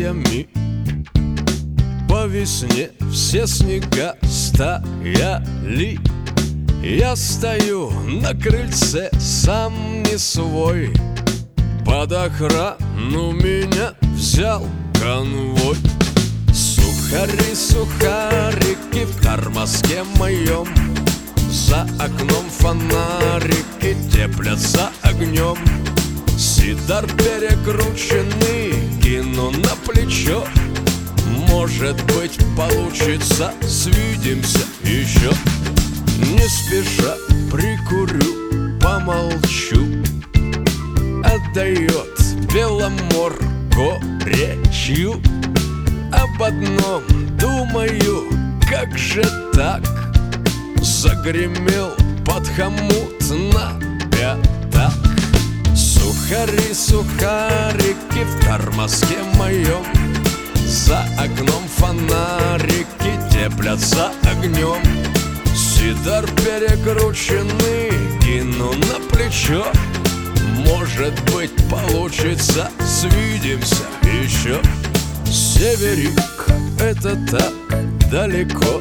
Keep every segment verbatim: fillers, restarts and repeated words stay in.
стаями. По весне все снега стояли. Я стою на крыльце, сам не свой. Под охрану меня взял конвой. Сухари, сухарики в тормозке моем. За окном фонарики теплятся огнем. Сидар перекрученный кину на плечо. Может быть, получится, свидимся еще. Не спеша прикурю, помолчу. Отдает Беломор горечью. Об одном думаю, как же так? Загремел под хомут на пятак. Сухари, сухарики в тормозке моем. За окном фонарики теплятся огнем. Сидар перекрученный кину на плечо. Может быть, получится, свидимся еще. Северик, это так далеко.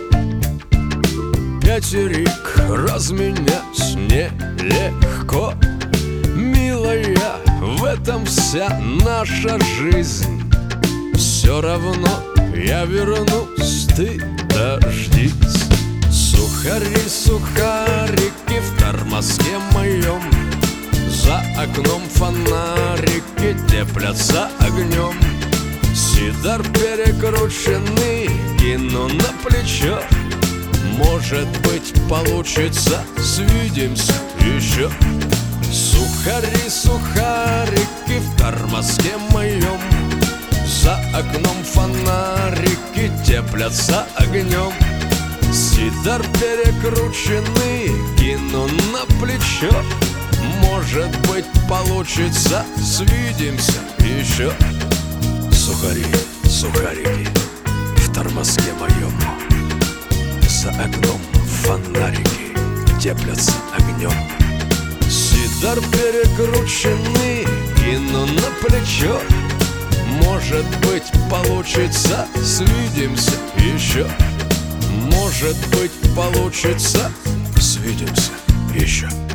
Пятерик, разменять нелегко. Милая, в этом вся наша жизнь. Все равно я вернусь, ты дождись. Сухари, сухарики в тормозке моем. За окном фонарики теплятся огнем. Сидар перекрученный кину на плечо. Может быть, получится, свидимся еще. Сухари, сухарики в тормозке моем. За окном фонарики теплятся огнем. Сидар перекрученный кину на плечо. Может быть, получится, свидимся еще. Сухари, сухарики в тормозке моем. За окном фонарики теплятся огнем. Сидар перекрученный кину на плечо. Может быть, получится, свидимся еще. Может быть, получится, свидимся еще.